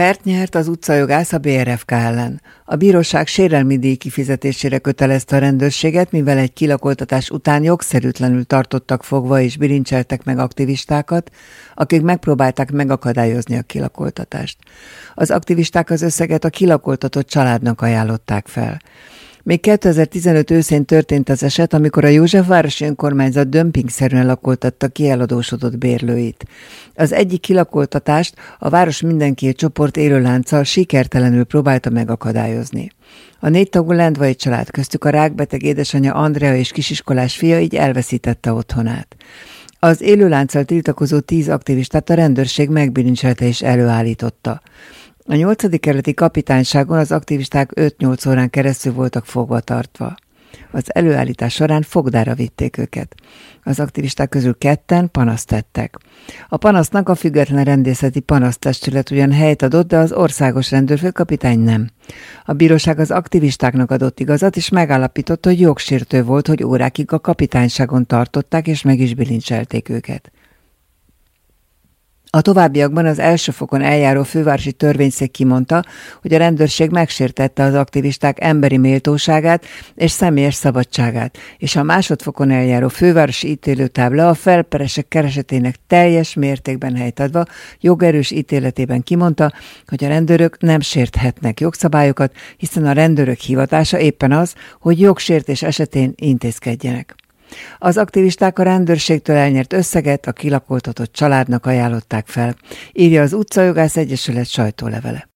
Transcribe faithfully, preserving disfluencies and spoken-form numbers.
Pert nyert az utcajogász a bé er ef ká ellen. A bíróság sérelmi díj kifizetésére kötelezte a rendőrséget, mivel egy kilakoltatás után jogszerűtlenül tartottak fogva és bilincseltek meg aktivistákat, akik megpróbálták megakadályozni a kilakoltatást. Az aktivisták az összeget a kilakoltatott családnak ajánlották fel. Még kétezer-tizenöt őszén történt az eset, amikor a Józsefvárosi önkormányzat dömpingszerűen lakoltatta ki eladósodott bérlőit. Az egyik kilakoltatást a Város Mindenkié csoport élőlánccal sikertelenül próbálta megakadályozni. A négy tagú lendvai család, köztük a rákbeteg édesanyja Andrea és kisiskolás fia így elveszítette otthonát. Az élőlánccal tiltakozó tíz aktivistát a rendőrség megbilincselte és előállította. A nyolcadik kerületi kapitányságon az aktivisták öt-nyolc órán keresztül voltak fogva tartva. Az előállítás során fogdára vitték őket. Az aktivisták közül ketten panaszt tettek. A panasznak a független rendészeti panasztestület ugyan helyt adott, de az országos rendőrfőkapitány nem. A bíróság az aktivistáknak adott igazat, és megállapította, hogy jogsértő volt, hogy órákig a kapitányságon tartották, és meg is bilincselték őket. A továbbiakban az első fokon eljáró fővárosi törvényszék kimondta, hogy a rendőrség megsértette az aktivisták emberi méltóságát és személyes szabadságát, és a másodfokon eljáró fővárosi ítélőtábla a felperesek keresetének teljes mértékben helyt adva jogerős ítéletében kimondta, hogy a rendőrök nem sérthetnek jogszabályokat, hiszen a rendőrök hivatása éppen az, hogy jogsértés esetén intézkedjenek. Az aktivisták a rendőrségtől elnyert összeget a kilakoltatott családnak ajánlották fel, írja az Utcajogász Egyesület sajtólevele.